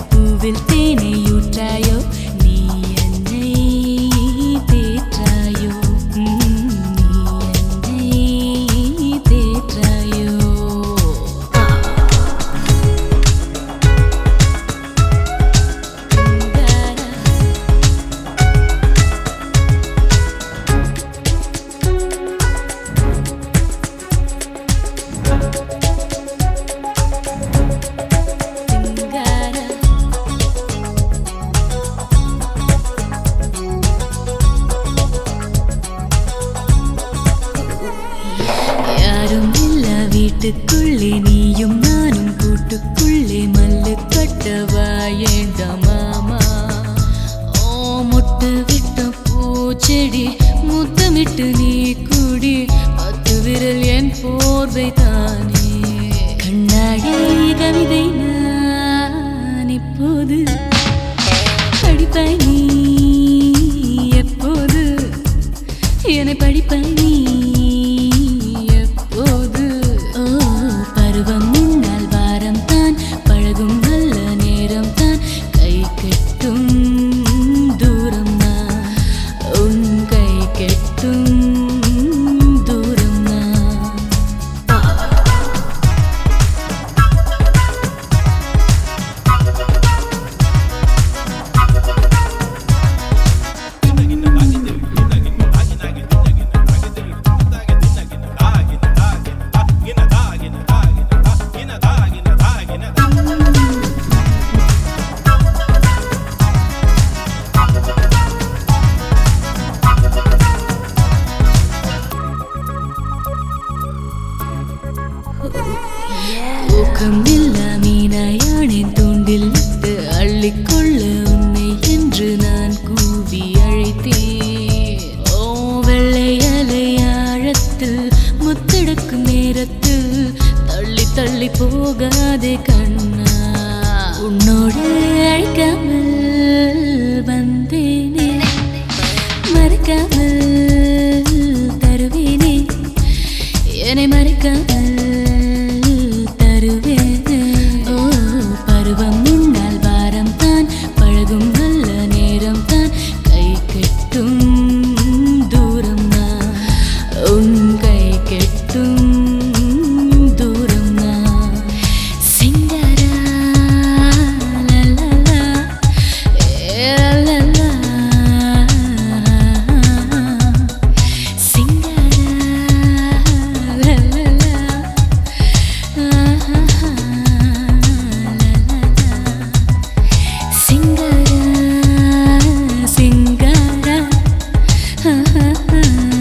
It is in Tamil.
பூவில் தேனை ஊற்றாயோ நீ என்னை தேற்றாயோ நீ என்னை தேற்றாயோ யாரும் இல்ல வீட்டுக்குள்ளே நீயும் நானும் கூட்டுக்குள்ளே மல்லு கட்டவா ஏண்டா மாமா ஓ முட்டு விட்ட பூச்செடி முத்தமிட்டு நீ கூடி 10 விரல் என் போர்வை தானே கண்ணாடி கவிதை நான் இப்போது படிப்பாய் நீ எப்போது என்னை படிப்பாய் நீ பருவம் முன்னால் வாரம் தான் பழகும் நல்ல நேரம் தான் கை கெட்டும் தூரம் தான் உன் கை கெட்டும் தூரம் தான் ஊக்கமில்ல மீனாயானேன் தூண்டில் விட்டு அள்ளிக்கொள்ள உன்னை என்று நான் கூவி அழைத்தேன் ஓ வெள்ளை அலை ஆழத்தில் முத்தெடுக்கும் நேரத்தில் தள்ளி தள்ளி போகாதே கண்ணா உன்னோடு அழைக்காமல் வந்தேனே மறக்காமல் தருவேனே என்னை மறைக்காமல் பருவம் முன்னால் வாரம் தான் பழகும் நல்ல நேரம் தான் கை கெட்டும் தூரம் தான் உன் கை கெட்டும் தூரம் தான் சிங்காரா லலலா லலலா சிங்காரா லலலா சிங்காரா சிங்காரா